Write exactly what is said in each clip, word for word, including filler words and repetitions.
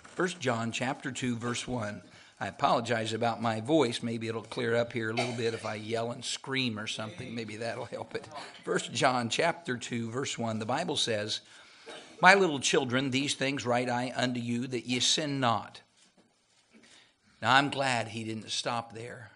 First John chapter two, verse one. I apologize about my voice. Maybe it'll clear up here a little bit if I yell and scream or something. Maybe that'll help it. First John chapter two, verse one. The Bible says, "My little children, these things write I unto you, that ye sin not." Now, I'm glad he didn't stop there.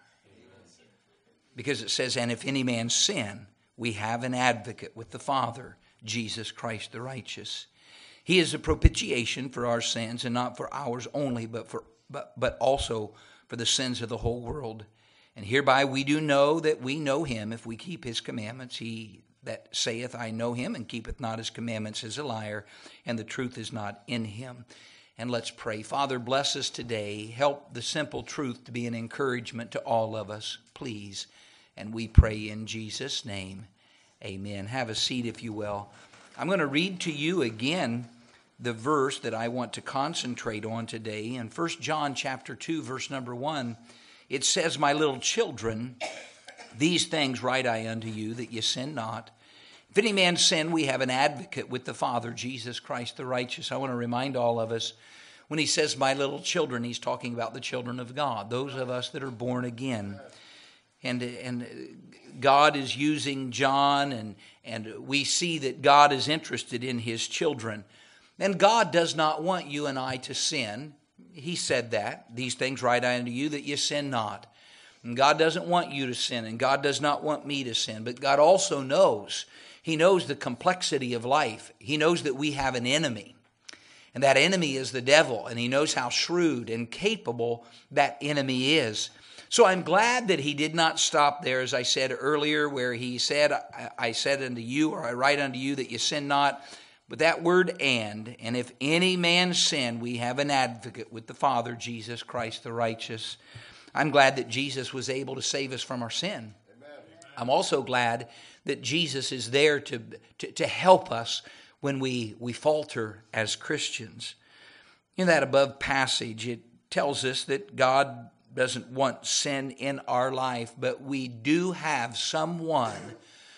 Because it says, "And if any man sin, we have an advocate with the Father, Jesus Christ the righteous. He is a propitiation for our sins, and not for ours only, but for but, but also for the sins of the whole world. And hereby we do know that we know him, if we keep his commandments. He that saith, I know him, and keepeth not his commandments, is a liar, and the truth is not in him." And let's pray. Father, bless us today. Help the simple truth to be an encouragement to all of us, please. And we pray in Jesus' name. Amen. Have a seat, if you will. I'm going to read to you again the verse that I want to concentrate on today. In First John chapter two, verse number one, it says, "My little children, these things write I unto you, that ye sin not. If any man sin, we have an advocate with the Father, Jesus Christ the righteous." I want to remind all of us, when he says my little children, he's talking about the children of God, those of us that are born again. And, and God is using John, and, and we see that God is interested in his children. And God does not want you and I to sin. He said that. "These things write I unto you, that ye sin not." And God doesn't want you to sin, and God does not want me to sin. But God also knows. He knows the complexity of life. He knows that we have an enemy. And that enemy is the devil. And he knows how shrewd and capable that enemy is. So I'm glad that he did not stop there, as I said earlier, where he said, I, I said unto you, or I write unto you, that you sin not. But that word "and," and if any man sin, we have an advocate with the Father, Jesus Christ the righteous. I'm glad that Jesus was able to save us from our sin. Amen. I'm also glad that Jesus is there to, to, to help us when we, we falter as Christians. In that above passage, it tells us that God doesn't want sin in our life, but we do have someone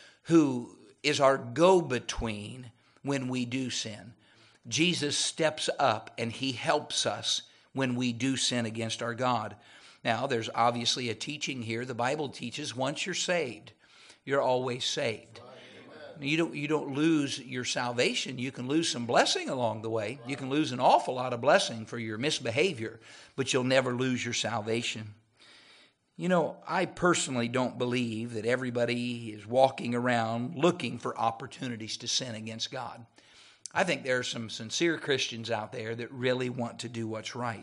who is our go-between when we do sin. Jesus steps up and he helps us when we do sin against our God. Now, there's obviously a teaching here. The Bible teaches once you're saved, you're always saved. You don't, you don't lose your salvation. You can lose some blessing along the way. You can lose an awful lot of blessing for your misbehavior, but you'll never lose your salvation. You know, I personally don't believe that everybody is walking around looking for opportunities to sin against God. I think there are some sincere Christians out there that really want to do what's right.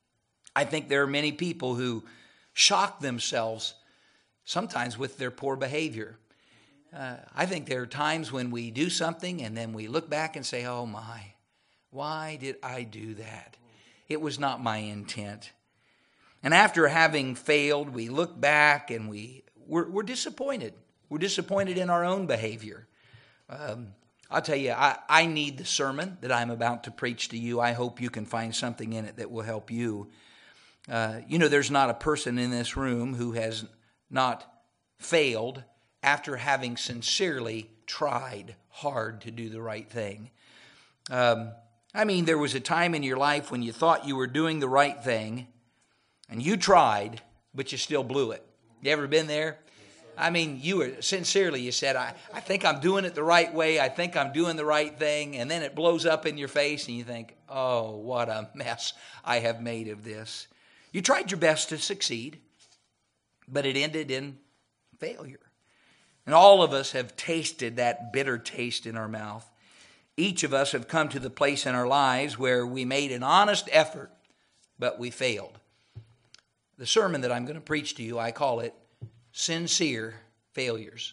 I think there are many people who shock themselves sometimes with their poor behavior. Uh, I think there are times when we do something and then we look back and say, oh my, why did I do that? It was not my intent. And after having failed, we look back and we, we're, we're disappointed. We're disappointed in our own behavior. Um, I'll tell you, I, I need the sermon that I'm about to preach to you. I hope you can find something in it that will help you. Uh, you know, there's not a person in this room who has not failed after having sincerely tried hard to do the right thing. Um, I mean, there was a time in your life when you thought you were doing the right thing, and you tried, but you still blew it. You ever been there? I mean, you were sincerely, you said, I, I think I'm doing it the right way. I think I'm doing the right thing. And then it blows up in your face and you think, oh, what a mess I have made of this. You tried your best to succeed, but it ended in failure. And all of us have tasted that bitter taste in our mouth. Each of us have come to the place in our lives where we made an honest effort, but we failed. The sermon that I'm going to preach to you, I call it Sincere Failures.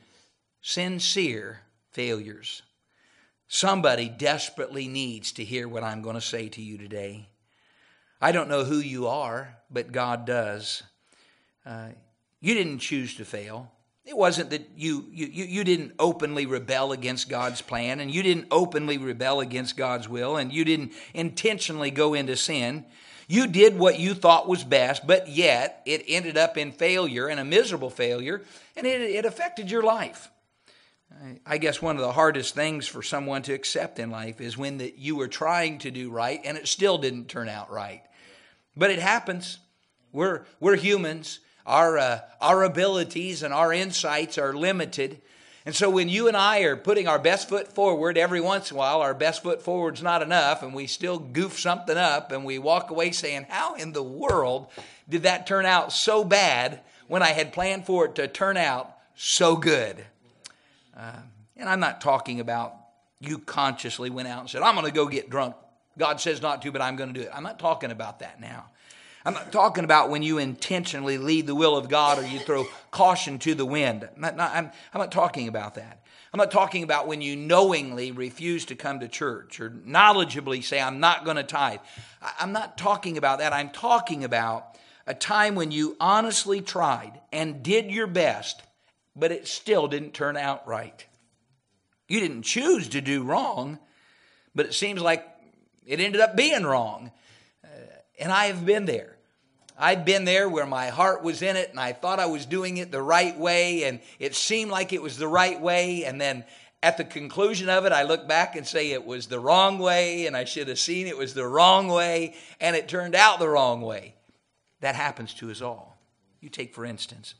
Sincere failures. Somebody desperately needs to hear what I'm going to say to you today. I don't know who you are, but God does. Uh, you didn't choose to fail. It wasn't that you, you, you didn't openly rebel against God's plan, and you didn't openly rebel against God's will, and you didn't intentionally go into sin. You did what you thought was best, but yet it ended up in failure, and a miserable failure, and it, it affected your life. Uh, I guess one of the hardest things for someone to accept in life is when that you were trying to do right and it still didn't turn out right. But it happens. We're we're humans. Our uh, our abilities and our insights are limited. And so when you and I are putting our best foot forward, every once in a while our best foot forward's not enough and we still goof something up and we walk away saying, how in the world did that turn out so bad when I had planned for it to turn out so good? Uh, and I'm not talking about you consciously went out and said, I'm going to go get drunk. God says not to, but I'm going to do it. I'm not talking about that now. I'm not talking about when you intentionally lead the will of God or you throw caution to the wind. I'm not, I'm, I'm not talking about that. I'm not talking about when you knowingly refuse to come to church or knowledgeably say, I'm not going to tithe. I'm not talking about that. I'm talking about a time when you honestly tried and did your best, but it still didn't turn out right. You didn't choose to do wrong, but it seems like it ended up being wrong. Uh, and I have been there. I've been there where my heart was in it and I thought I was doing it the right way and it seemed like it was the right way. And then at the conclusion of it, I look back and say it was the wrong way and I should have seen it was the wrong way and it turned out the wrong way. That happens to us all. You take, for instance,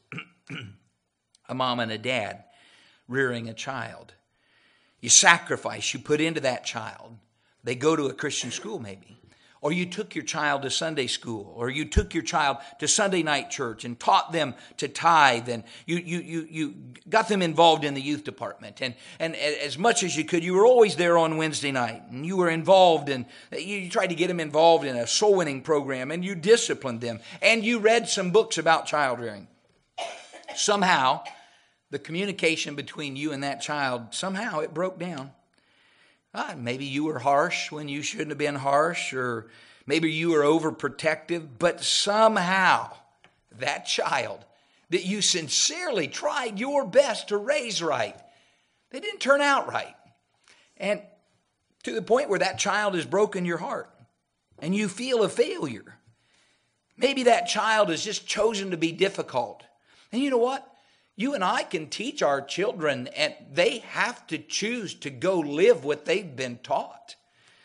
a mom and a dad rearing a child. You sacrifice, you put into that child. They go to a Christian school maybe. Or you took your child to Sunday school, or you took your child to Sunday night church and taught them to tithe, and you you you you got them involved in the youth department, and and as much as you could, you were always there on Wednesday night, and you were involved in, you tried to get them involved in a soul winning program, and you disciplined them, and you read some books about child rearing. Somehow, the communication between you and that child, somehow it broke down. Uh, maybe you were harsh when you shouldn't have been harsh, or maybe you were overprotective, but somehow that child that you sincerely tried your best to raise right, they didn't turn out right. And to the point where that child has broken your heart and you feel a failure. Maybe that child has just chosen to be difficult. And you know what? You and I can teach our children, and they have to choose to go live what they've been taught.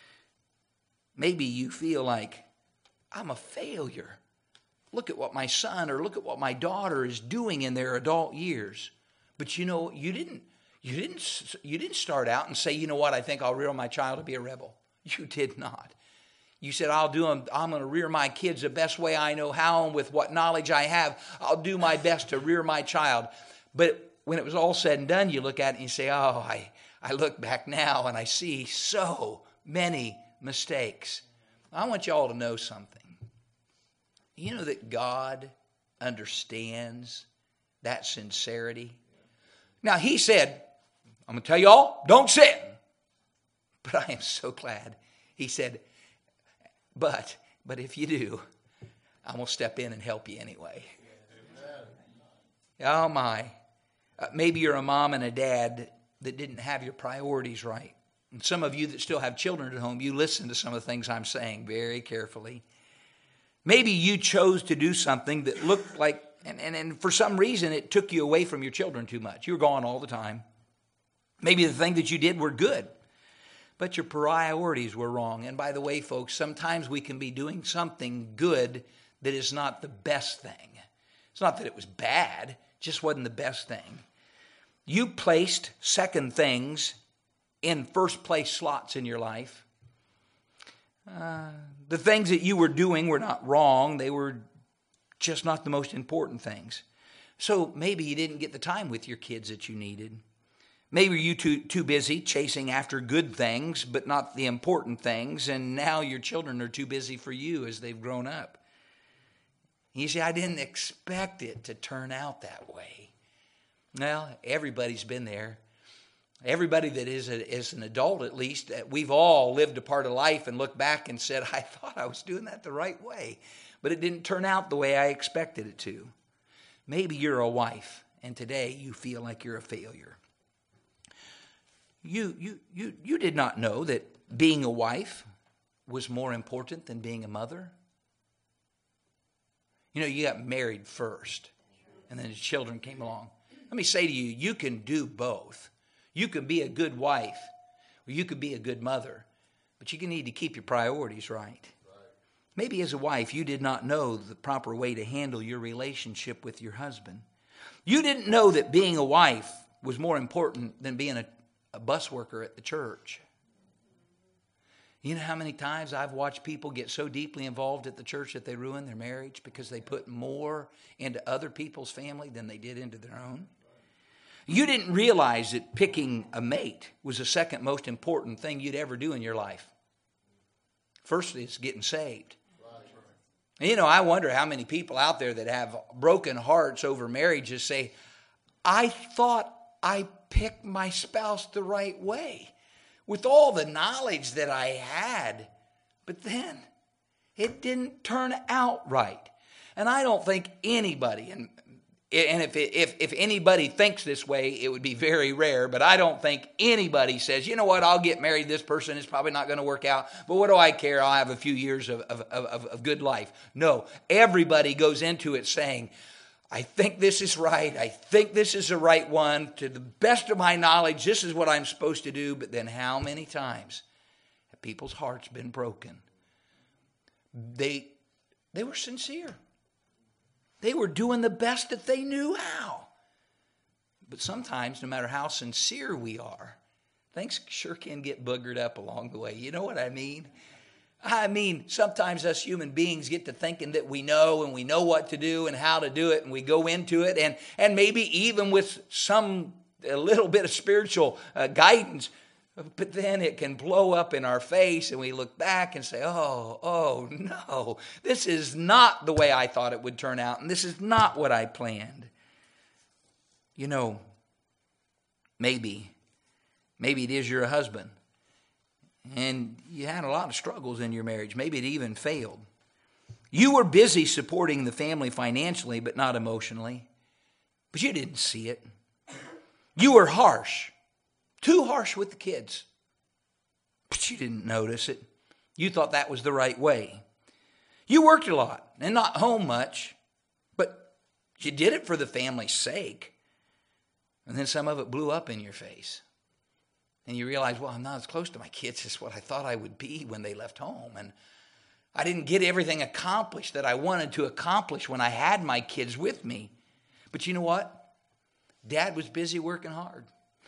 Maybe you feel like, I'm a failure. Look at what my son or look at what my daughter is doing in their adult years. But you know, you didn't, you didn't, you didn't start out and say, you know what, I think I'll rear my child to be a rebel. You did not. You said, I'll do them, I'm going to rear my kids the best way I know how, and with what knowledge I have, I'll do my best to rear my child. But when it was all said and done, you look at it and you say, oh, I, I look back now and I see so many mistakes. I want you all to know something. You know that God understands that sincerity? Now, he said, I'm going to tell you all, don't sin. But I am so glad. He said, But, but if you do, I'm going to step in and help you anyway. Amen. Oh my. Uh, maybe you're a mom and a dad that didn't have your priorities right. And some of you that still have children at home, you listen to some of the things I'm saying very carefully. Maybe you chose to do something that looked like, and, and, and for some reason it took you away from your children too much. You were gone all the time. Maybe the thing that you did were good, but your priorities were wrong. And by the way, folks, sometimes we can be doing something good that is not the best thing. It's not that it was bad, it just wasn't the best thing. You placed second things in first place slots in your life. Uh, the things that you were doing were not wrong. They were just not the most important things. So maybe you didn't get the time with your kids that you needed. Maybe you too too busy chasing after good things, but not the important things, and now your children are too busy for you as they've grown up. You see, I didn't expect it to turn out that way. Well, everybody's been there. Everybody that is, a, is an adult, at least, we've all lived a part of life and looked back and said, I thought I was doing that the right way, but it didn't turn out the way I expected it to. Maybe you're a wife, and today you feel like you're a failure. You, you, you, you did not know that being a wife was more important than being a mother. You know, you got married first, and then the children came along. Let me say to you, you can do both. You can be a good wife, or you could be a good mother, but you need to keep your priorities right. Maybe as a wife, you did not know the proper way to handle your relationship with your husband. You didn't know that being a wife was more important than being a, a bus worker at the church. You know how many times I've watched people get so deeply involved at the church that they ruin their marriage because they put more into other people's family than they did into their own? You didn't realize that picking a mate was the second most important thing you'd ever do in your life. First is getting saved. You know, I wonder how many people out there that have broken hearts over marriages say, I thought I picked my spouse the right way with all the knowledge that I had, but then it didn't turn out right. And I don't think anybody, and and if if if anybody thinks this way, it would be very rare, but I don't think anybody says, you know what, I'll get married to this person, it's probably not going to work out, but what do I care, I'll have a few years of, of, of, of good life. No, everybody goes into it saying, I think this is right, I think this is the right one, to the best of my knowledge, this is what I'm supposed to do, but then how many times have people's hearts been broken? They, they were sincere. They were doing the best that they knew how. But sometimes, no matter how sincere we are, things sure can get boogered up along the way. You know what I mean? I mean, sometimes us human beings get to thinking that we know and we know what to do and how to do it, and we go into it, and, and maybe even with some, a little bit of spiritual uh, guidance, but then it can blow up in our face and we look back and say, oh, oh, no, this is not the way I thought it would turn out, and this is not what I planned. You know, maybe, maybe it is your husband, and you had a lot of struggles in your marriage. Maybe it even failed. You were busy supporting the family financially, but not emotionally, but you didn't see it. You were harsh. Too harsh with the kids. But you didn't notice it. You thought that was the right way. You worked a lot and not home much, but you did it for the family's sake. And then some of it blew up in your face. And you realize, well, I'm not as close to my kids as what I thought I would be when they left home. And I didn't get everything accomplished that I wanted to accomplish when I had my kids with me. But you know what? Dad was busy working hard.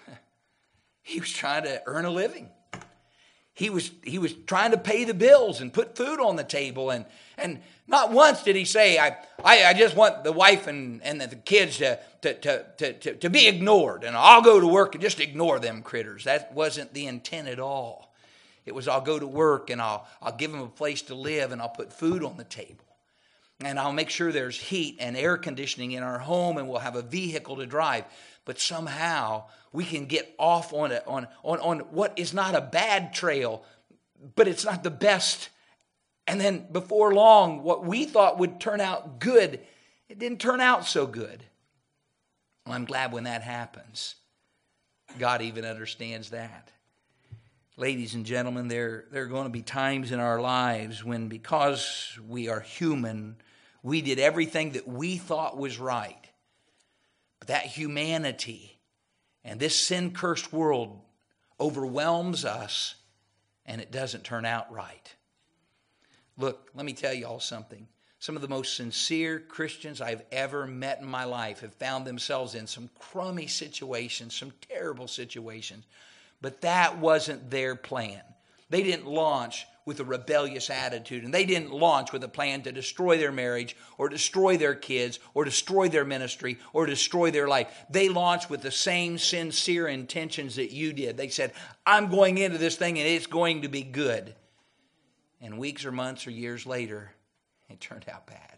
He was trying to earn a living. He was he was trying to pay the bills and put food on the table. And, and not once did he say, I, I, I just want the wife and, and the kids to, to, to, to, to be ignored. And I'll go to work and just ignore them critters. That wasn't the intent at all. It was, I'll go to work and I'll, I'll give them a place to live and I'll put food on the table. And I'll make sure there's heat and air conditioning in our home and we'll have a vehicle to drive. But somehow we can get off on, a, on, on, on what is not a bad trail, but it's not the best. And then before long, what we thought would turn out good, it didn't turn out so good. Well, I'm glad when that happens. God even understands that. Ladies and gentlemen, there, there are going to be times in our lives when, because we are human, we did everything that we thought was right. But that humanity and this sin-cursed world overwhelms us, and it doesn't turn out right. Look, let me tell you all something. Some of the most sincere Christians I've ever met in my life have found themselves in some crummy situations, some terrible situations. But that wasn't their plan. They didn't launch with a rebellious attitude, and they didn't launch with a plan to destroy their marriage or destroy their kids or destroy their ministry or destroy their life. They launched with the same sincere intentions that you did. They said, I'm going into this thing and it's going to be good. And weeks or months or years later, it turned out bad.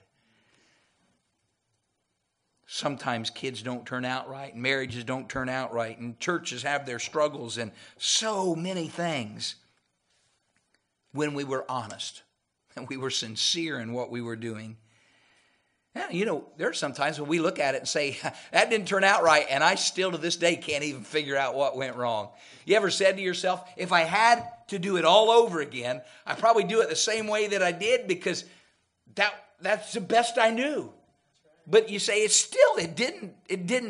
Sometimes kids don't turn out right, and marriages don't turn out right, and churches have their struggles and so many things. When we were honest and we were sincere in what we were doing. Yeah, you know, there are some times when we look at it and say, that didn't turn out right, and I still to this day can't even figure out what went wrong. You ever said to yourself, if I had to do it all over again, I'd probably do it the same way that I did because that that's the best I knew. But you say, it's still, it didn't, it didn't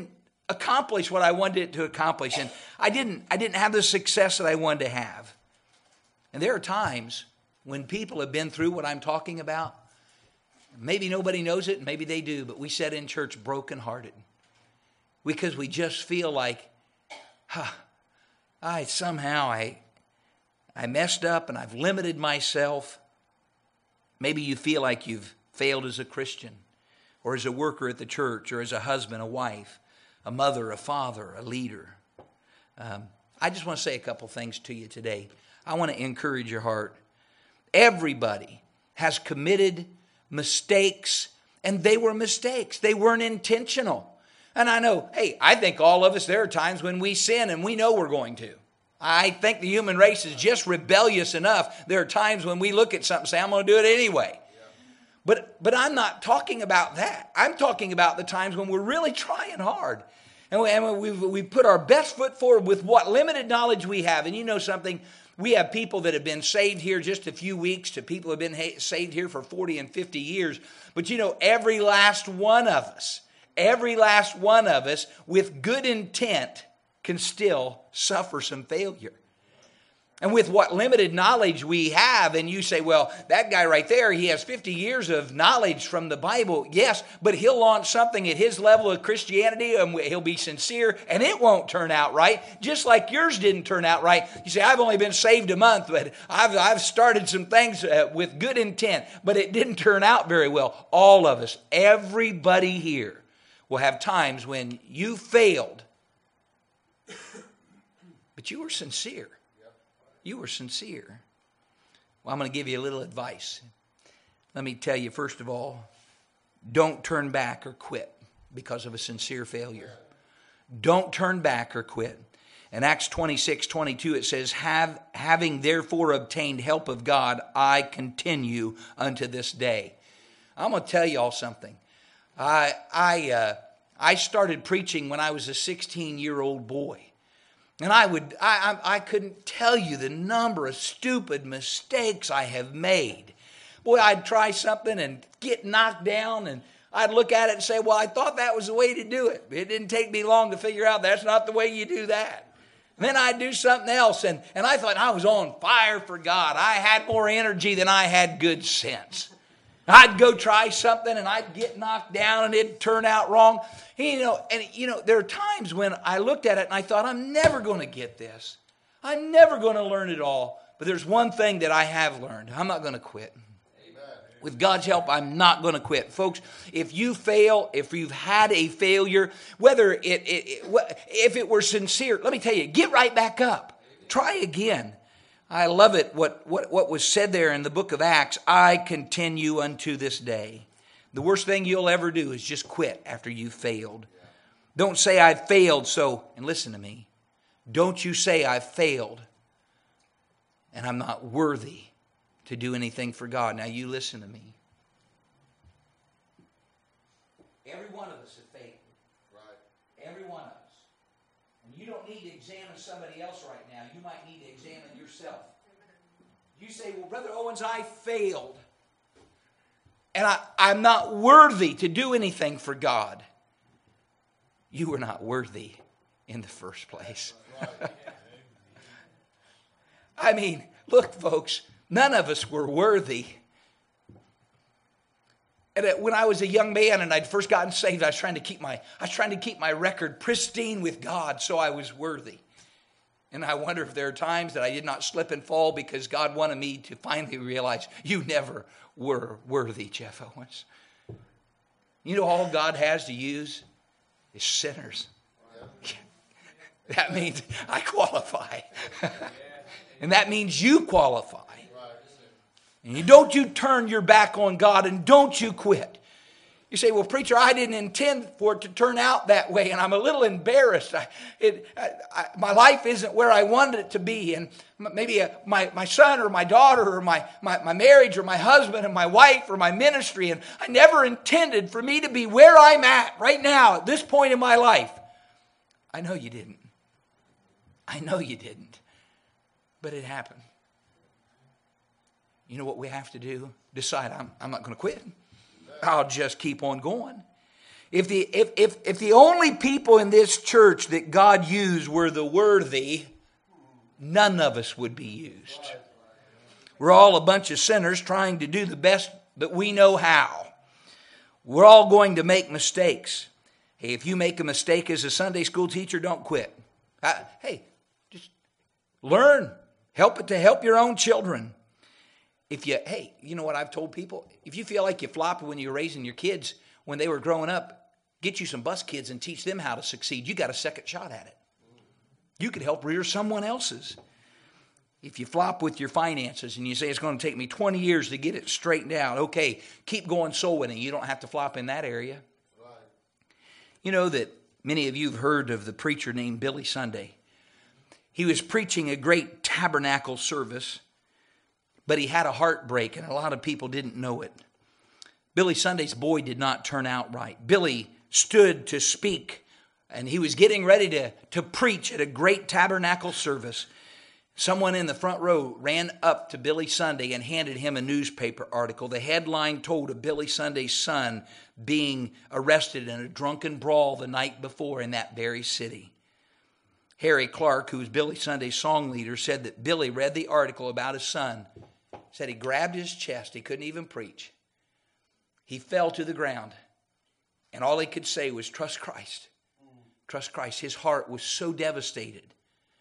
accomplish what I wanted it to accomplish. And I didn't, I didn't have the success that I wanted to have. And there are times when people have been through what I'm talking about. Maybe nobody knows it, maybe they do, but we sit in church brokenhearted. Because we just feel like, huh, I somehow I, I messed up and I've limited myself. Maybe you feel like you've failed as a Christian, or as a worker at the church, or as a husband, a wife, a mother, a father, a leader. Um, I just want to say a couple things to you today. I want to encourage your heart. Everybody has committed mistakes, and they were mistakes. They weren't intentional. And I know, hey, I think all of us, there are times when we sin and we know we're going to. I think the human race is just rebellious enough. There are times when we look at something and say, I'm going to do it anyway. But but I'm not talking about that. I'm talking about the times when we're really trying hard. And we, and we we put our best foot forward with what limited knowledge we have. And you know something? We have people that have been saved here just a few weeks to people who have been ha- saved here for forty and fifty years. But you know, every last one of us, every last one of us with good intent can still suffer some failure. And with what limited knowledge we have, and you say, well, that guy right there, he has fifty years of knowledge from the Bible. Yes, but he'll launch something at his level of Christianity, and he'll be sincere, and it won't turn out right, just like yours didn't turn out right. You say, I've only been saved a month, but I've, I've started some things with good intent, but it didn't turn out very well. All of us, everybody here will have times when you failed, but you were sincere. You were sincere. Well, I'm going to give you a little advice. Let me tell you, first of all, don't turn back or quit because of a sincere failure. Don't turn back or quit. In Acts twenty-six twenty-two, it says, Have, having therefore obtained help of God, I continue unto this day. I'm going to tell you all something. I, I, uh, I started preaching when I was a sixteen-year-old boy. And I would, I, I, I couldn't tell you the number of stupid mistakes I have made. Boy, I'd try something and get knocked down, and I'd look at it and say, well, I thought that was the way to do it. It didn't take me long to figure out that's not the way you do that. And then I'd do something else, and, and I thought I was on fire for God. I had more energy than I had good sense. I'd go try something, and I'd get knocked down, and it'd turn out wrong. You know, and you know, there are times when I looked at it, and I thought, I'm never going to get this. I'm never going to learn it all. But there's one thing that I have learned. I'm not going to quit. Amen. With God's help, I'm not going to quit. Folks, if you fail, if you've had a failure, whether it, it, it if it were sincere, let me tell you, get right back up. Try again. I love it, what, what, what was said there in the book of Acts, I continue unto this day. The worst thing you'll ever do is just quit after you've failed. Don't say I've failed, so, and listen to me, don't you say I've failed and I'm not worthy to do anything for God. Now you listen to me. Every one of us have failed. Right. Every one of us. And you don't need to examine somebody else right now. You might need to examine yourself. You say, well, Brother Owens, I failed. And I, I'm not worthy to do anything for God. You were not worthy in the first place. I mean, look, folks, none of us were worthy. And when I was a young man and I'd first gotten saved, I was trying to keep my I was trying to keep my record pristine with God so I was worthy. And I wonder if there are times that I did not slip and fall because God wanted me to finally realize you never were worthy, Jeff Owens. You know, all God has to use is sinners. That means I qualify. And that means you qualify. And you don't you turn your back on God, and don't you quit. You say, well, preacher, I didn't intend for it to turn out that way, and I'm a little embarrassed. I, it, I, I, my life isn't where I wanted it to be, and maybe a, my, my son or my daughter or my, my, my marriage or my husband and my wife or my ministry, and I never intended for me to be where I'm at right now at this point in my life. I know you didn't. I know you didn't. But it happened. You know what we have to do? Decide I'm, I'm not going to quit. I'll just keep on going. If the, if, if, if the only people in this church that God used were the worthy, none of us would be used. We're all a bunch of sinners trying to do the best that we know how. We're all going to make mistakes. Hey, if you make a mistake as a Sunday school teacher, don't quit. Uh, hey, just learn. Help it to help your own children. If you, hey, you know what I've told people? If you feel like you flopped when you were raising your kids when they were growing up, get you some bus kids and teach them how to succeed. You got a second shot at it. You could help rear someone else's. If you flop with your finances and you say it's going to take me twenty years to get it straightened out, okay, keep going soul winning. You don't have to flop in that area. Right. You know that many of you have heard of the preacher named Billy Sunday. He was preaching a great tabernacle service, but he had a heartbreak, and a lot of people didn't know it. Billy Sunday's boy did not turn out right. Billy stood to speak, and he was getting ready to, to preach at a great tabernacle service. Someone in the front row ran up to Billy Sunday and handed him a newspaper article. The headline told of Billy Sunday's son being arrested in a drunken brawl the night before in that very city. Harry Clark, who was Billy Sunday's song leader, said that Billy read the article about his son. Said he grabbed his chest. He couldn't even preach. He fell to the ground. And all he could say was, trust Christ. Trust Christ. His heart was so devastated.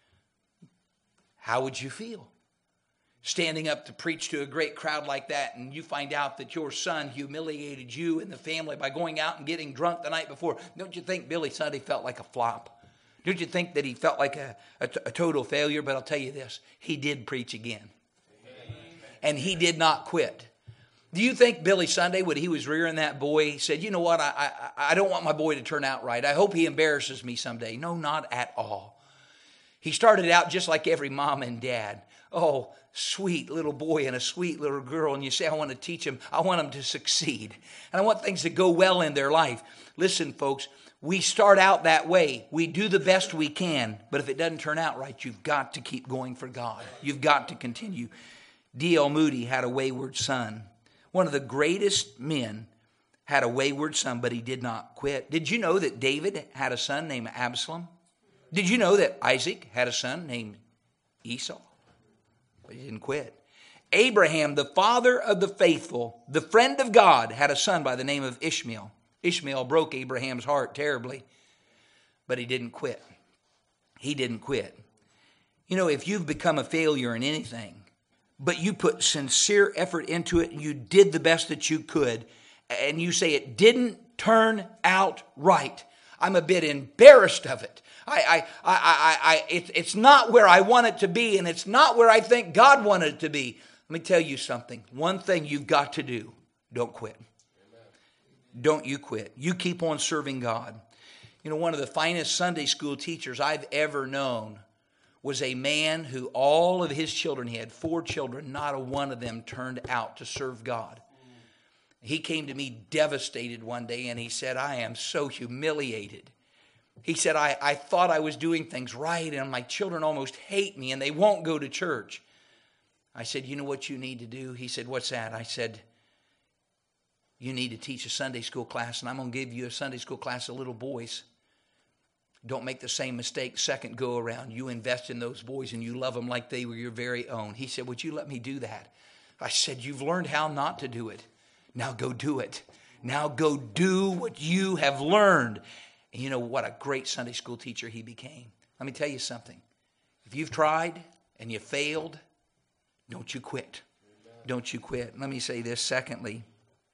How would you feel? Standing up to preach to a great crowd like that, and you find out that your son humiliated you and the family by going out and getting drunk the night before. Don't you think Billy Sunday felt like a flop? Don't you think that he felt like a, a, a total failure? But I'll tell you this, he did preach again. Amen. And he did not quit. Do you think Billy Sunday, when he was rearing that boy, said, you know what, I, I, I don't want my boy to turn out right. I hope he embarrasses me someday. No, not at all. He started out just like every mom and dad. Oh, sweet little boy and a sweet little girl. And you say, I want to teach them. I want them to succeed. And I want things to go well in their life. Listen, folks, we start out that way. We do the best we can. But if it doesn't turn out right, you've got to keep going for God. You've got to continue. D L Moody had a wayward son. One of the greatest men had a wayward son, but he did not quit. Did you know that David had a son named Absalom? Did you know that Isaac had a son named Esau? But he didn't quit. Abraham, the father of the faithful, the friend of God, had a son by the name of Ishmael. Ishmael broke Abraham's heart terribly, but he didn't quit. He didn't quit. You know, if you've become a failure in anything, but you put sincere effort into it and you did the best that you could, and you say it didn't turn out right, I'm a bit embarrassed of it. I, I, I, I, I, it, it's not where I want it to be, and it's not where I think God wanted it to be. Let me tell you something. One thing you've got to do, don't quit. Amen. Don't you quit. You keep on serving God. You know, one of the finest Sunday school teachers I've ever known was a man who all of his children, he had four children, not a one of them turned out to serve God. He came to me devastated one day, and he said, I am so humiliated. He said, I, I thought I was doing things right, and my children almost hate me, and they won't go to church. I said, you know what you need to do? He said, what's that? I said, you need to teach a Sunday school class, and I'm going to give you a Sunday school class of little boys. Don't make the same mistake second go around. You invest in those boys, and you love them like they were your very own. He said, would you let me do that? I said, you've learned how not to do it. Now go do it. Now go do what you have learned. And you know what a great Sunday school teacher he became. Let me tell you something. If you've tried and you failed, don't you quit. Don't you quit. Let me say this secondly.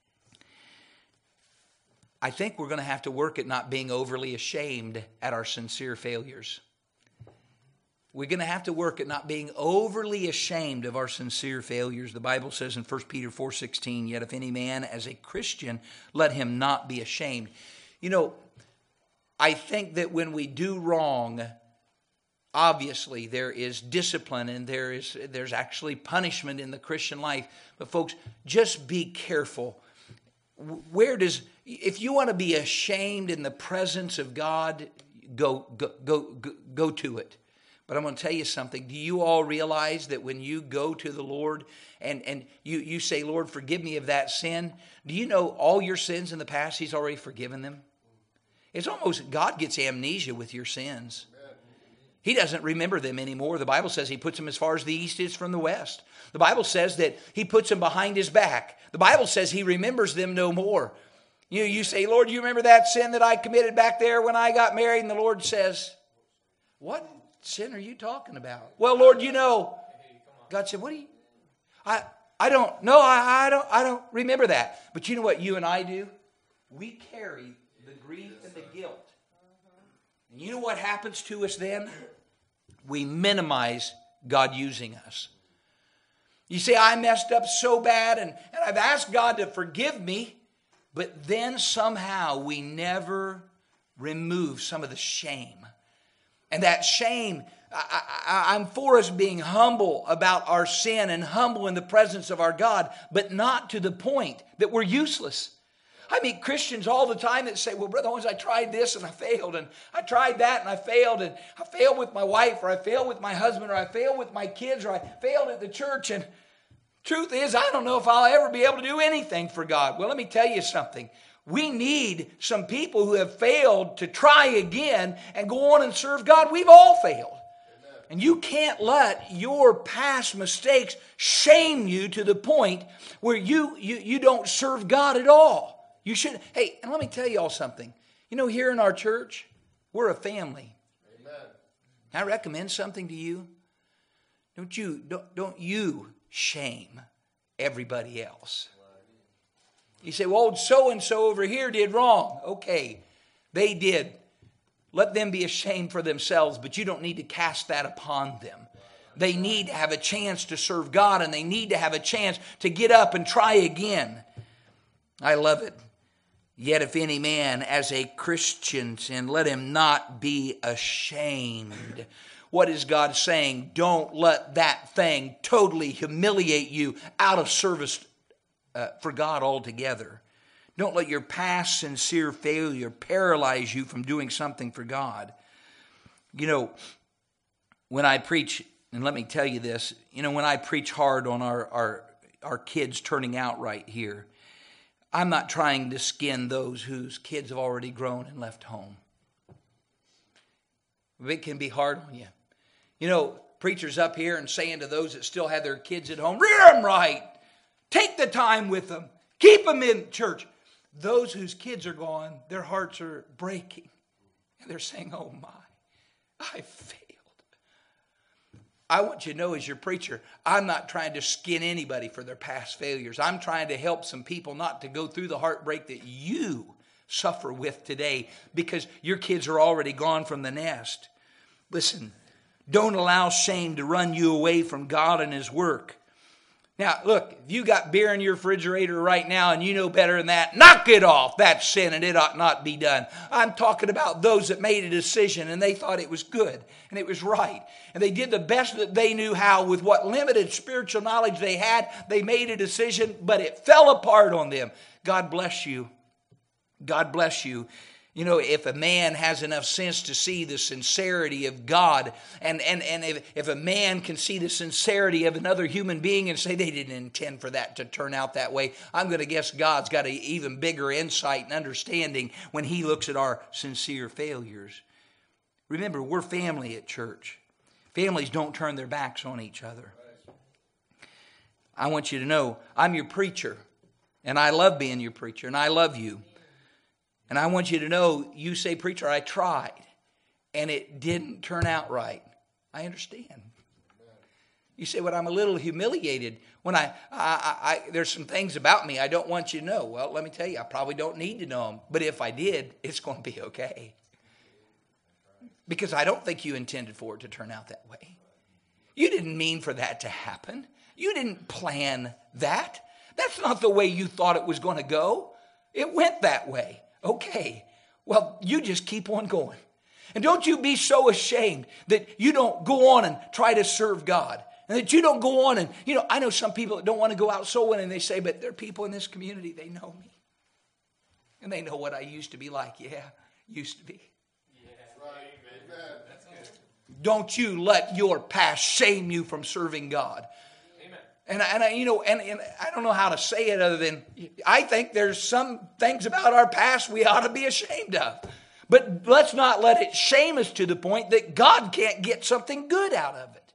I think we're going to have to work at not being overly ashamed at our sincere failures. We're going to have to work at not being overly ashamed of our sincere failures. The Bible says in First Peter four sixteen, yet if any man as a Christian, let him not be ashamed. You know, I think that when we do wrong, obviously there is discipline and there is there's actually punishment in the Christian life. But folks, just be careful. Where does, if you want to be ashamed in the presence of God, go go go go, go to it. But I'm going to tell you something. Do you all realize that when you go to the Lord and, and you, you say, Lord, forgive me of that sin, do you know all your sins in the past, He's already forgiven them? It's almost God gets amnesia with your sins. He doesn't remember them anymore. The Bible says He puts them as far as the east is from the west. The Bible says that He puts them behind His back. The Bible says He remembers them no more. You, you say, Lord, you remember that sin that I committed back there when I got married? And the Lord says, what sin are you talking about? Well, Lord, you know. God said, what do you? I I don't know. I, I don't I don't remember that. But you know what you and I do? We carry the grief and the guilt. And you know what happens to us then? We minimize God using us. You say, I messed up so bad and, and I've asked God to forgive me, but then somehow we never remove some of the shame. And that shame, I, I, I'm for us being humble about our sin and humble in the presence of our God, but not to the point that we're useless. I meet Christians all the time that say, well, Brother Owens, I tried this and I failed, and I tried that and I failed, and I failed with my wife, or I failed with my husband, or I failed with my kids, or I failed at the church, and truth is, I don't know if I'll ever be able to do anything for God. Well, let me tell you something. We need some people who have failed to try again and go on and serve God. We've all failed. Amen. And you can't let your past mistakes shame you to the point where you, you, you don't serve God at all. You should. Hey, and let me tell you all something. You know, here in our church, we're a family. Amen. I recommend something to you. Don't you don't, don't you shame everybody else. You say, well, so-and-so over here did wrong. Okay, they did. Let them be ashamed for themselves, but you don't need to cast that upon them. They need to have a chance to serve God, and they need to have a chance to get up and try again. I love it. Yet if any man as a Christian sin, let him not be ashamed. What is God saying? Don't let that thing totally humiliate you out of service uh, for God altogether. Don't let your past sincere failure paralyze you from doing something for God. You know, when I preach, and let me tell you this, you know, when I preach hard on our, our, our kids turning out right here, I'm not trying to skin those whose kids have already grown and left home. It can be hard on you. You know, preachers up here and saying to those that still have their kids at home, rear them right. Take the time with them. Keep them in church. Those whose kids are gone, their hearts are breaking. And they're saying, oh my, I failed. I want you to know as your preacher, I'm not trying to skin anybody for their past failures. I'm trying to help some people not to go through the heartbreak that you suffer with today because your kids are already gone from the nest. Listen, don't allow shame to run you away from God and His work. Now, look, if you got beer in your refrigerator right now and you know better than that, knock it off. That's sin and it ought not be done. I'm talking about those that made a decision and they thought it was good and it was right. And they did the best that they knew how with what limited spiritual knowledge they had. They made a decision, but it fell apart on them. God bless you. God bless you. You know, if a man has enough sense to see the sincerity of God, and, and, and if, if a man can see the sincerity of another human being and say they didn't intend for that to turn out that way, I'm going to guess God's got an even bigger insight and understanding when He looks at our sincere failures. Remember, we're family at church. Families don't turn their backs on each other. I want you to know, I'm your preacher, and I love being your preacher, and I love you. And I want you to know, you say, preacher, I tried, and it didn't turn out right. I understand. You say, well, I'm a little humiliated. When I, I, I, there's some things about me I don't want you to know. Well, let me tell you, I probably don't need to know them. But if I did, it's going to be okay. Because I don't think you intended for it to turn out that way. You didn't mean for that to happen. You didn't plan that. That's not the way you thought it was going to go. It went that way. Okay, well, you just keep on going. And don't you be so ashamed that you don't go on and try to serve God. And that you don't go on and, you know, I know some people that don't want to go out soul winning, and they say, but there are people in this community, they know me. And they know what I used to be like. Yeah, used to be. Yeah, right. Amen. That's good. Don't you let your past shame you from serving God. And, and I, you know, and, and I don't know how to say it other than I think there's some things about our past we ought to be ashamed of. But let's not let it shame us to the point that God can't get something good out of it.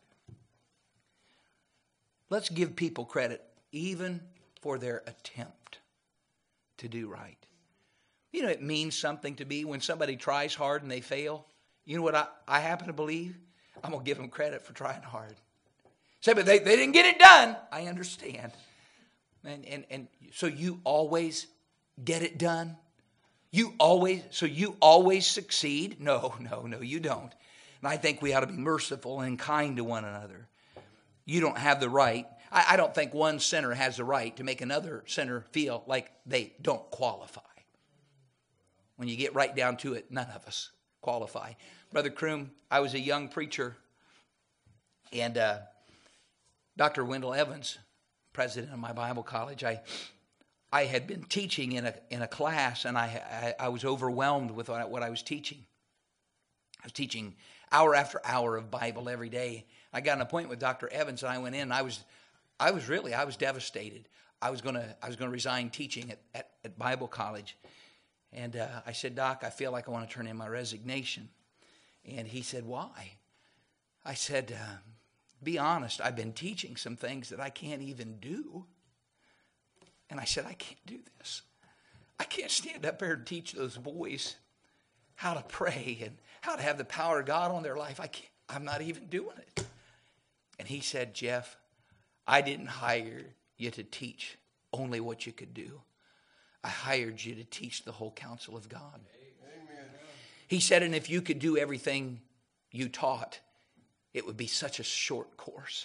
Let's give people credit even for their attempt to do right. You know, it means something to me when somebody tries hard and they fail. You know what I, I happen to believe? I'm going to give them credit for trying hard. Say, but they, they didn't get it done. I understand. And, and, and so you always get it done? You always, so you always succeed? No, no, no, you don't. And I think we ought to be merciful and kind to one another. You don't have the right. I, I don't think one sinner has the right to make another sinner feel like they don't qualify. When you get right down to it, none of us qualify. Brother Kroom, I was a young preacher, and uh, Doctor Wendell Evans, president of my Bible college, I I had been teaching in a in a class, and I I, I was overwhelmed with what I, what I was teaching. I was teaching hour after hour of Bible every day. I got an appointment with Doctor Evans, and I went in. And I was I was really I was devastated. I was gonna I was gonna resign teaching at at, at Bible college. And uh, I said, Doc, I feel like I want to turn in my resignation. And he said, why? I said, uh, be honest, I've been teaching some things that I can't even do. And I said, I can't do this. I can't stand up there and teach those boys how to pray and how to have the power of God on their life. I can't, I'm not even doing it. And he said, Jeff, I didn't hire you to teach only what you could do. I hired you to teach the whole counsel of God. Amen. He said, and if you could do everything you taught, it would be such a short course.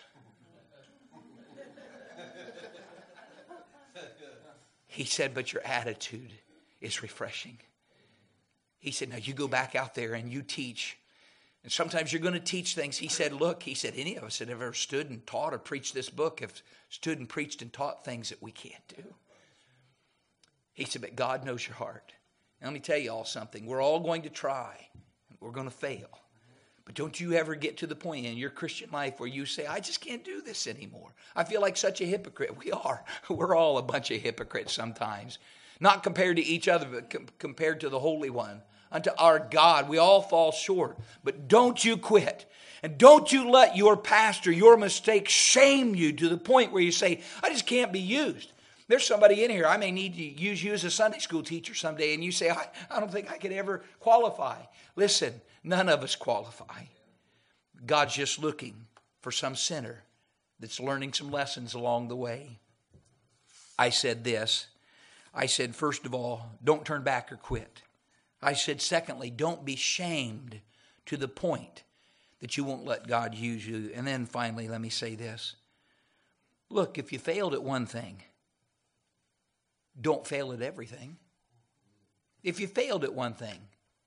He said, but your attitude is refreshing. He said, now you go back out there and you teach. And sometimes you're going to teach things. He said, look, he said, any of us that have ever stood and taught or preached this book have stood and preached and taught things that we can't do. He said, but God knows your heart. Now, let me tell you all something. We're all going to try. We're going to fail. But don't you ever get to the point in your Christian life where you say, I just can't do this anymore. I feel like such a hypocrite. We are. We're all a bunch of hypocrites sometimes. Not compared to each other, but com- compared to the Holy One. Unto our God, we all fall short. But don't you quit. And don't you let your pastor, your mistake, shame you to the point where you say, I just can't be used. There's somebody in here, I may need to use you as a Sunday school teacher someday, and you say, I, I don't think I could ever qualify. Listen, none of us qualify. God's just looking for some sinner that's learning some lessons along the way. I said this. I said, first of all, don't turn back or quit. I said, secondly, don't be shamed to the point that you won't let God use you. And then finally, let me say this. Look, if you failed at one thing, don't fail at everything. If you failed at one thing,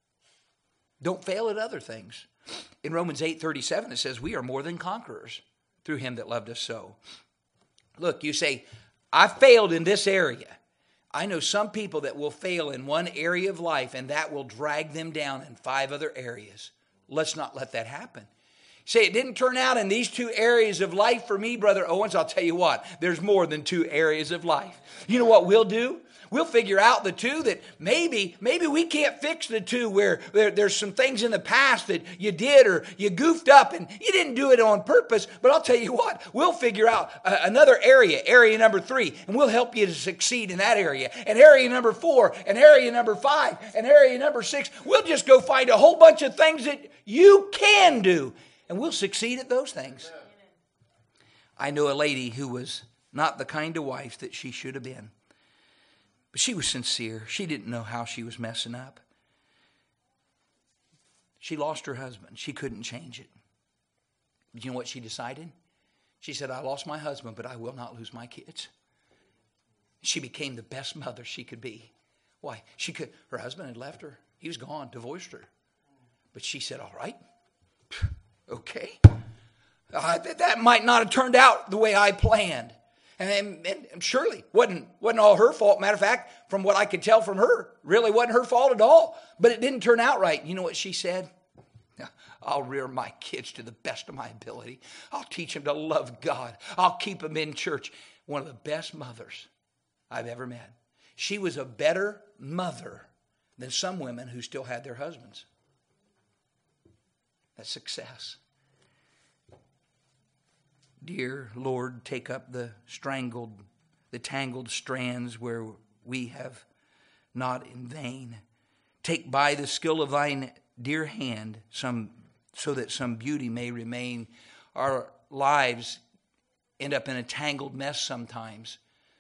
don't fail at other things. In Romans eight thirty-seven, it says, we are more than conquerors through him that loved us so. Look, you say, I failed in this area. I know some people that will fail in one area of life, and that will drag them down in five other areas. Let's not let that happen. Say, it didn't turn out in these two areas of life for me, Brother Owens. I'll tell you what, there's more than two areas of life. You know what we'll do? We'll figure out the two that maybe, maybe we can't fix the two where there, there's some things in the past that you did or you goofed up and you didn't do it on purpose. But I'll tell you what, we'll figure out uh, another area, area number three, and we'll help you to succeed in that area. And area number four, and area number five, and area number six. We'll just go find a whole bunch of things that you can do. And we'll succeed at those things. I know a lady who was not the kind of wife that she should have been. But she was sincere. She didn't know how she was messing up. She lost her husband. She couldn't change it. But you know what she decided? She said, I lost my husband, but I will not lose my kids. She became the best mother she could be. Why? She could. Her husband had left her. He was gone, divorced her. But she said, all right. Okay, uh, that, that might not have turned out the way I planned. And, and, and surely wasn't, wasn't all her fault. Matter of fact, from what I could tell from her, really wasn't her fault at all. But it didn't turn out right. You know what she said? I'll rear my kids to the best of my ability. I'll teach them to love God. I'll keep them in church. One of the best mothers I've ever met. She was a better mother than some women who still had their husbands. That's success. Dear Lord, take up the strangled, the tangled strands where we have not in vain. Take by the skill of thine dear hand some, so that some beauty may remain. Our lives end up in a tangled mess sometimes.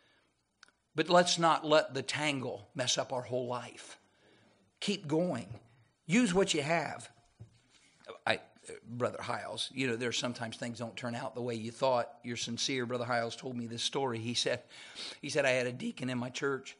But let's not let the tangle mess up our whole life. Keep going. Use what you have. I, Brother Hiles, you know, there's sometimes things don't turn out the way you thought. You're sincere. Brother Hiles told me this story. He said, he said, I had a deacon in my church.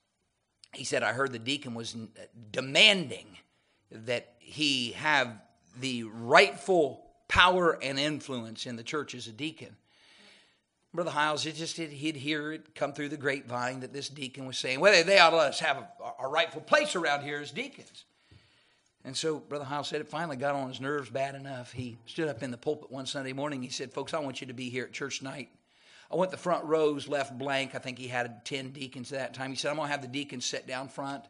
He said, I heard the deacon was demanding that he have the rightful power and influence in the church as a deacon. Brother Hiles, it just he'd hear it come through the grapevine that this deacon was saying, well, they ought to let us have a, a rightful place around here as deacons. And so Brother Hiles said it finally got on his nerves bad enough. He stood up in the pulpit one Sunday morning. He said, folks, I want you to be here at church tonight. I want the front rows left blank. I think he had ten deacons at that time. He said, I'm going to have the deacons sit down front.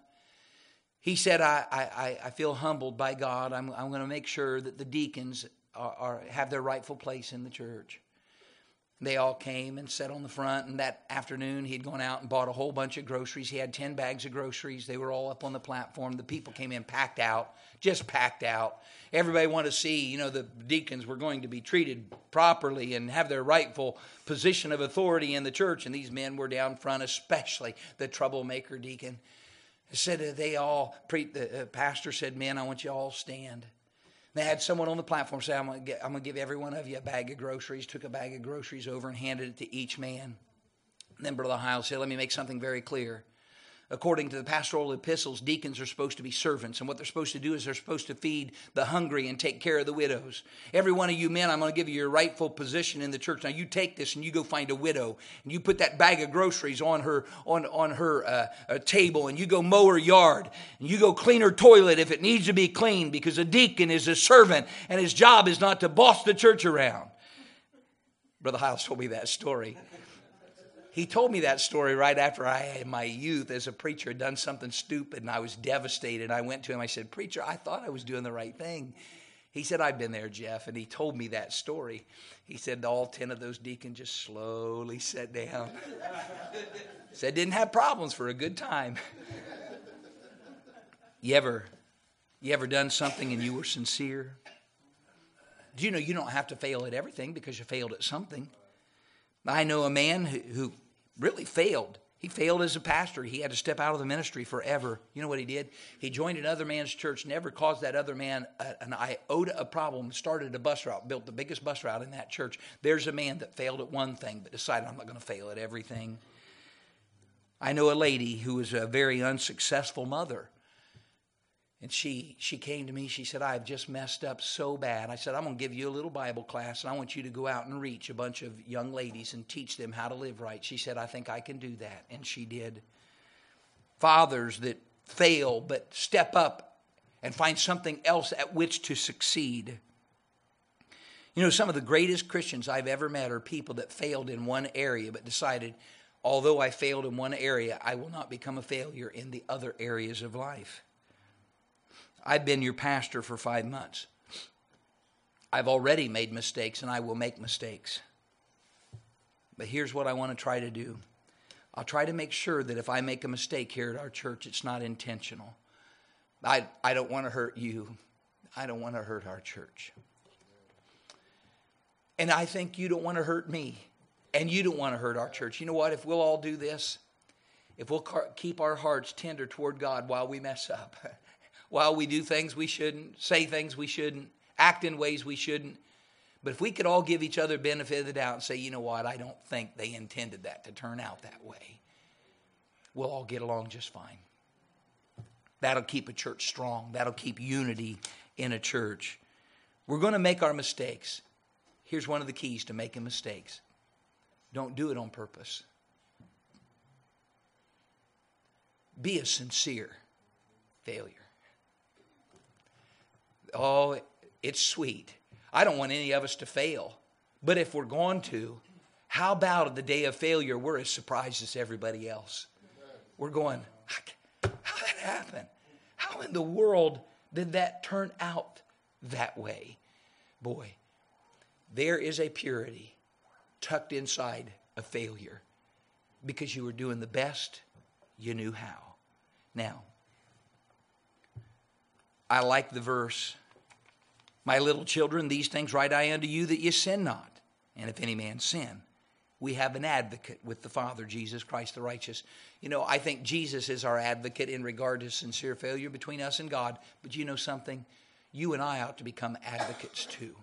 He said, I, I, I feel humbled by God. I'm, I'm going to make sure that the deacons are, are, have their rightful place in the church. They all came and sat on the front, and that afternoon he'd gone out and bought a whole bunch of groceries. He had ten bags of groceries. They were all up on the platform. The people came in packed out, just packed out. Everybody wanted to see, you know, the deacons were going to be treated properly and have their rightful position of authority in the church. And these men were down front, especially the troublemaker deacon. He said uh, they all, pre- the uh, pastor said, men, I want you all to stand. They had someone on the platform say, I'm going to give every one of you a bag of groceries, took a bag of groceries over and handed it to each man. And then Brother Hiles said, let me make something very clear. According to the pastoral epistles, deacons are supposed to be servants. And what they're supposed to do is they're supposed to feed the hungry and take care of the widows. Every one of you men, I'm going to give you your rightful position in the church. Now you take this and you go find a widow. And you put that bag of groceries on her on, on her uh, uh, table. And you go mow her yard. And you go clean her toilet if it needs to be cleaned. Because a deacon is a servant. And his job is not to boss the church around. Brother Hiles told me that story. He told me that story right after I, in my youth, as a preacher, had done something stupid, and I was devastated. I went to him, I said, preacher, I thought I was doing the right thing. He said, I've been there, Jeff, and he told me that story. He said all ten of those deacons just slowly sat down. Said didn't have problems for a good time. You ever, you ever done something and you were sincere? Do you know you don't have to fail at everything because you failed at something? I know a man who, who really failed. He failed as a pastor. He had to step out of the ministry forever. You know what he did? He joined another man's church, never caused that other man a, an iota of problem, started a bus route, built the biggest bus route in that church. There's a man that failed at one thing but decided, I'm not going to fail at everything. I know a lady who was a very unsuccessful mother. And she she came to me, she said, I've just messed up so bad. I said, I'm going to give you a little Bible class, and I want you to go out and reach a bunch of young ladies and teach them how to live right. She said, I think I can do that. And she did. Fathers that fail but step up and find something else at which to succeed. You know, some of the greatest Christians I've ever met are people that failed in one area but decided, although I failed in one area, I will not become a failure in the other areas of life. I've been your pastor for five months. I've already made mistakes, and I will make mistakes. But here's what I want to try to do. I'll try to make sure that if I make a mistake here at our church, it's not intentional. I, I don't want to hurt you. I don't want to hurt our church. And I think you don't want to hurt me. And you don't want to hurt our church. You know what? If we'll all do this, if we'll keep our hearts tender toward God while we mess up, while we do things we shouldn't, say things we shouldn't, act in ways we shouldn't. But if we could all give each other benefit of the doubt and say, you know what, I don't think they intended that to turn out that way, we'll all get along just fine. That'll keep a church strong. That'll keep unity in a church. We're going to make our mistakes. Here's one of the keys to making mistakes. Don't do it on purpose. Be a sincere failure. Oh, it's sweet. I don't want any of us to fail. But if we're going to, how about at the day of failure, we're as surprised as everybody else. We're going, how did that happen? How in the world did that turn out that way? Boy, there is a purity tucked inside a failure because you were doing the best you knew how. Now, I like the verse, my little children, these things write I unto you that ye sin not. And if any man sin, we have an advocate with the Father, Jesus Christ the righteous. You know, I think Jesus is our advocate in regard to sincere failure between us and God. But you know something? You and I ought to become advocates too.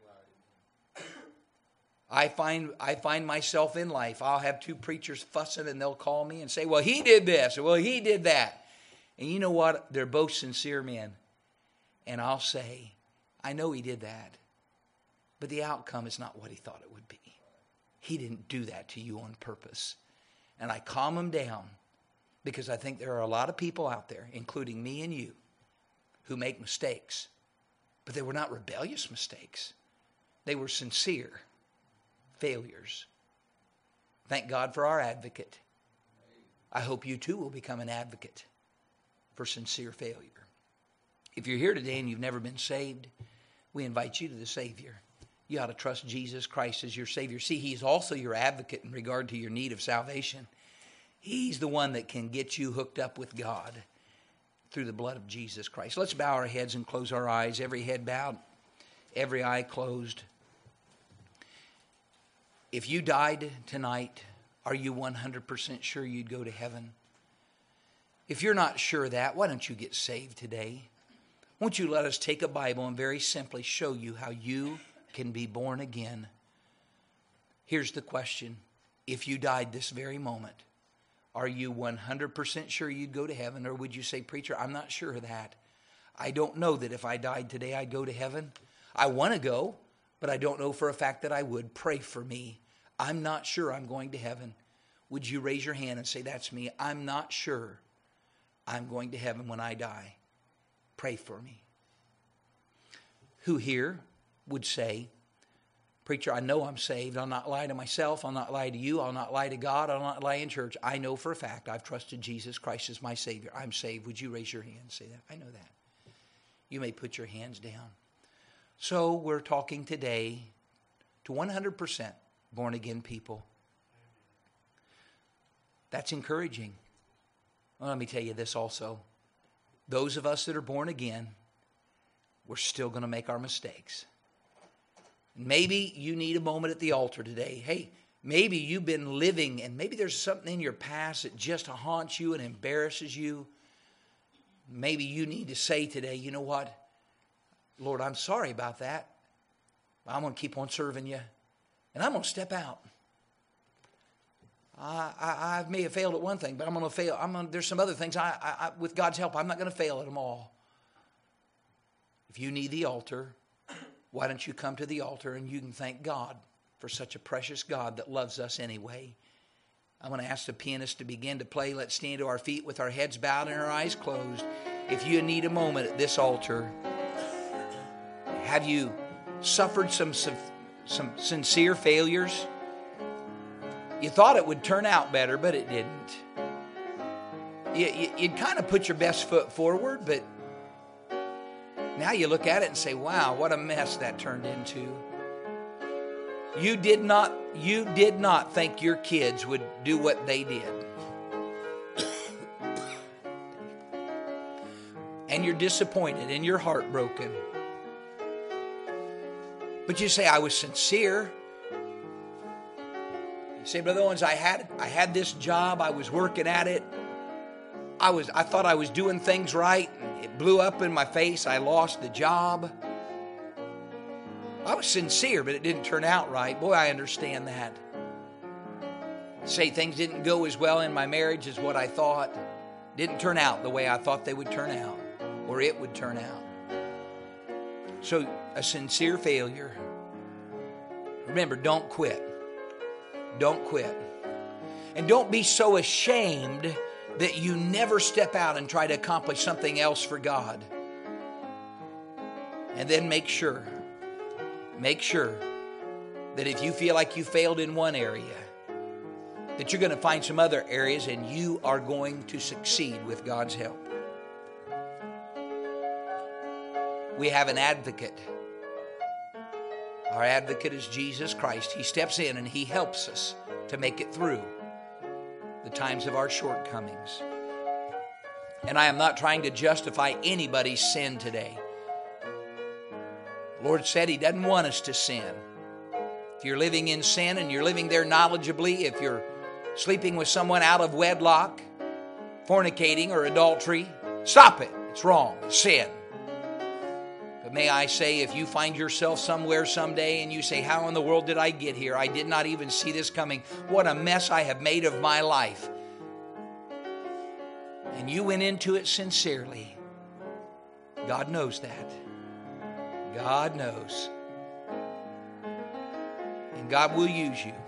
I find I find myself in life, I'll have two preachers fussing and they'll call me and say, well, he did this, or well, he did that. And you know what? They're both sincere men. And I'll say, I know he did that, but the outcome is not what he thought it would be. He didn't do that to you on purpose. And I calm them down because I think there are a lot of people out there, including me and you, who make mistakes. But they were not rebellious mistakes. They were sincere failures. Thank God for our advocate. I hope you too will become an advocate for sincere failure. If you're here today and you've never been saved, we invite you to the Savior. You ought to trust Jesus Christ as your Savior. See, He's also your advocate in regard to your need of salvation. He's the one that can get you hooked up with God through the blood of Jesus Christ. Let's bow our heads and close our eyes. Every head bowed, every eye closed. If you died tonight, are you one hundred percent sure you'd go to heaven? If you're not sure of that, why don't you get saved today? Won't you let us take a Bible and very simply show you how you can be born again? Here's the question. If you died this very moment, are you one hundred percent sure you'd go to heaven? Or would you say, preacher, I'm not sure of that. I don't know that if I died today, I'd go to heaven. I want to go, but I don't know for a fact that I would. Pray for me. I'm not sure I'm going to heaven. Would you raise your hand and say, that's me. I'm not sure I'm going to heaven when I die. Pray for me. Who here would say, preacher, I know I'm saved. I'll not lie to myself. I'll not lie to you. I'll not lie to God. I'll not lie in church. I know for a fact I've trusted Jesus Christ as my Savior. I'm saved. Would you raise your hand and say that? I know that. You may put your hands down. So we're talking today to one hundred percent born again people. That's encouraging. Well, let me tell you this also. Those of us that are born again, we're still going to make our mistakes. Maybe you need a moment at the altar today. Hey, maybe you've been living and maybe there's something in your past that just haunts you and embarrasses you. Maybe you need to say today, you know what? Lord, I'm sorry about that. I'm going to keep on serving you. And I'm going to step out. I, I, I may have failed at one thing, but I'm going to fail. I'm going to, there's some other things, I, I, with God's help, I'm not going to fail at them all. If you need the altar, why don't you come to the altar and you can thank God for such a precious God that loves us anyway. I'm going to ask the pianist to begin to play. Let's stand to our feet with our heads bowed and our eyes closed. If you need a moment at this altar, have you suffered some, some, some sincere failures? You thought it would turn out better, but it didn't. You, you, you'd kind of put your best foot forward, but now you look at it and say, wow, what a mess that turned into. You did not, you did not think your kids would do what they did. And you're disappointed and you're heartbroken. But you say, I was sincere. You say, Brother Owens, I had I had this job, I was working at it. I was I thought I was doing things right, and it blew up in my face. I lost the job. I was sincere, but it didn't turn out right. Boy, I understand that. Say things didn't go as well in my marriage as what I thought. Didn't turn out the way I thought they would turn out, or it would turn out. So, a sincere failure. Remember, don't quit. Don't quit. And don't be so ashamed that you never step out and try to accomplish something else for God. And then make sure, make sure that if you feel like you failed in one area, that you're going to find some other areas and you are going to succeed with God's help. We have an advocate. Our advocate is Jesus Christ. He steps in and He helps us to make it through the times of our shortcomings. And I am not trying to justify anybody's sin today. The Lord said He doesn't want us to sin. If you're living in sin and you're living there knowledgeably, if you're sleeping with someone out of wedlock, fornicating or adultery, stop it. It's wrong. It's sin. But may I say, if you find yourself somewhere someday and you say, how in the world did I get here? I did not even see this coming. What a mess I have made of my life. And you went into it sincerely. God knows that. God knows. And God will use you.